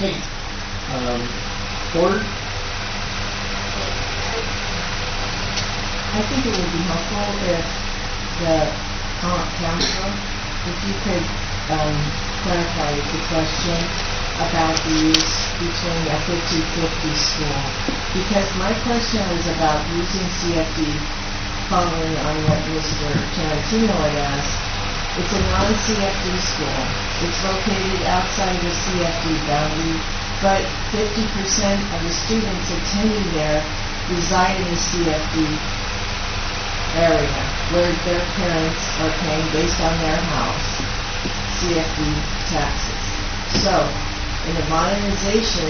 Okay. Board? I think it would be helpful if the council, if you could clarify the question about the use between a 50-50 school. Because my question was about using CFD, following on what Mr. Tarantino had asked. It's a non-CFD school. It's located outside the CFD boundary, but 50% of the students attending there reside in the CFD area, where their parents are paying, based on their house, CFD taxes. So, in the modernization,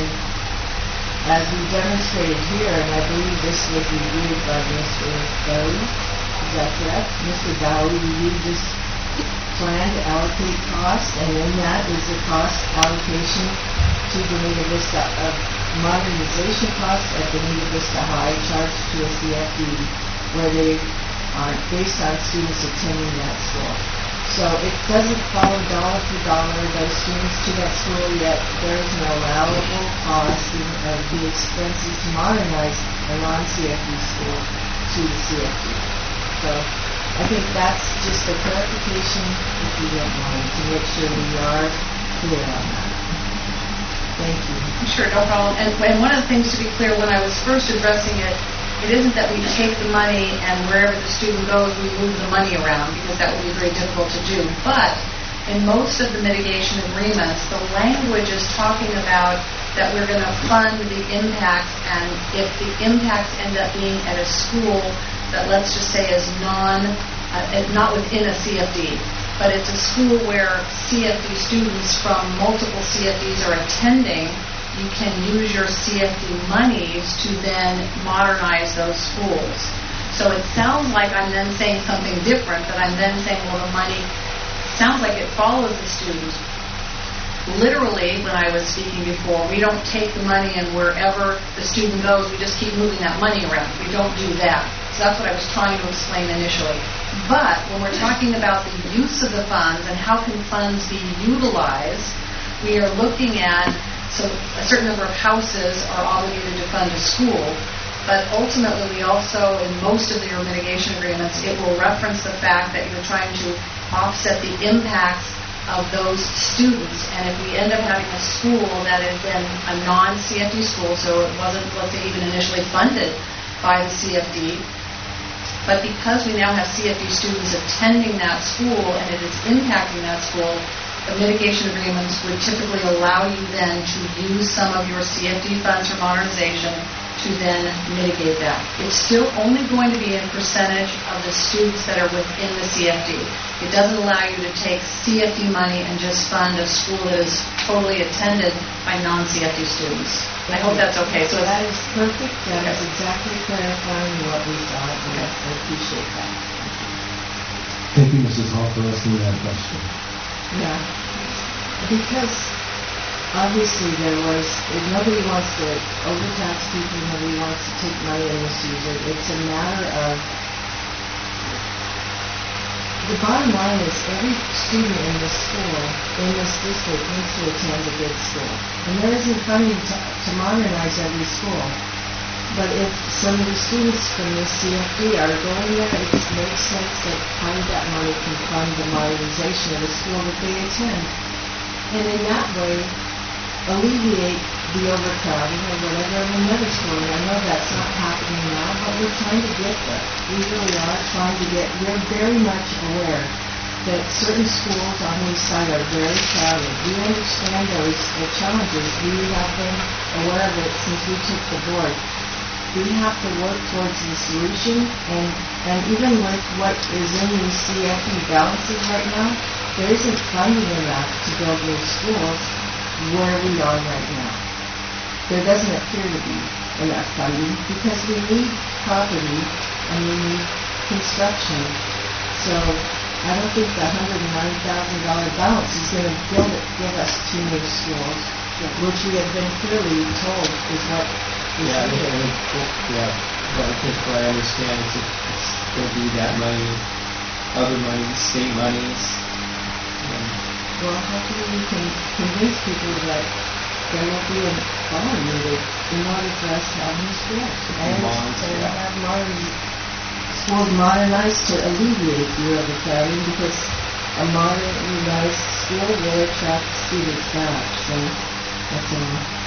as we demonstrated here, and I believe this was reviewed by Mr. Bowie, is that correct? Mr. Bowie reviewed this plan to allocate costs, and in that is the cost allocation to the Nita Vista of modernization costs at the Nita Vista High charged to a CFD, where they are based on students attending that school. So it doesn't follow dollar for dollar those students to that school, yet there is an allowable cost of the expenses to modernize a non-CFD school to the CFD. So I think that's just a clarification, if you don't mind, to make sure we are clear on that. Thank you. Sure, no problem. And one of the things to be clear, when I was first addressing it, it isn't that we take the money and wherever the student goes, we move the money around, because that would be very difficult to do. But in most of the mitigation agreements, the language is talking about that we're going to fund the impacts, and if the impacts end up being at a school that, let's just say, is not within a CFD, but it's a school where CFD students from multiple CFDs are attending, you can use your CFD monies to then modernize those schools. So it sounds like I'm then saying something different, that I'm then saying, well, the money sounds like it follows the students. Literally, when I was speaking before, we don't take the money and wherever the student goes, we just keep moving that money around. We don't do that. So that's what I was trying to explain initially. But when we're talking about the use of the funds and how can funds be utilized, we are looking at, so a certain number of houses are obligated to fund a school, but ultimately we also, in most of your mitigation agreements, it will reference the fact that you're trying to offset the impacts of those students. And if we end up having a school that has been a non-CFD school, so it wasn't, let's say, even initially funded by the CFD, but because we now have CFD students attending that school and it is impacting that school, the mitigation agreements would typically allow you then to use some of your CFD funds for modernization to then mitigate that. It's still only going to be a percentage of the students that are within the CFD. It doesn't allow you to take CFD money and just fund a school that is totally attended by non-CFD students. I hope that's okay. So that is perfect. That is exactly clarifying what we thought. Yes, I appreciate that. Thank you, Mrs. Hall, for asking that question. Yeah, because obviously nobody wants to overtax people, nobody wants to take money and misuse it. It's a matter of, the bottom line is every student in this school, in this district, needs to attend a good school. And there isn't funding to modernize every school. But if some of the students from the CFD are going there, it just makes sense that part of that money can fund the modernization of the school that they attend. And in that way, alleviate the overcrowding or whatever in another school. And I know that's not happening now, but we're trying to get there. We really are trying to get, we're very much aware that certain schools on the east side are very crowded. We understand those challenges. We have been aware of it since we took the board. We have to work towards the solution, and even with what is in these CFD balances right now, there isn't funding enough to build new schools where we are right now. There doesn't appear to be enough funding because we need property and we need construction. So I don't think the $109,000 balance is going to give us 2 new schools, which we have been clearly told is what is needed. Well, I think what I understand is it's going to be that money, other money, state monies. Well, hopefully we can convince people that there will be a bond needed in order for us to have new schools. And Bonds, to yeah. have schools modernized to alleviate the overcrowding, because a modernized school will attract students back, so that's all.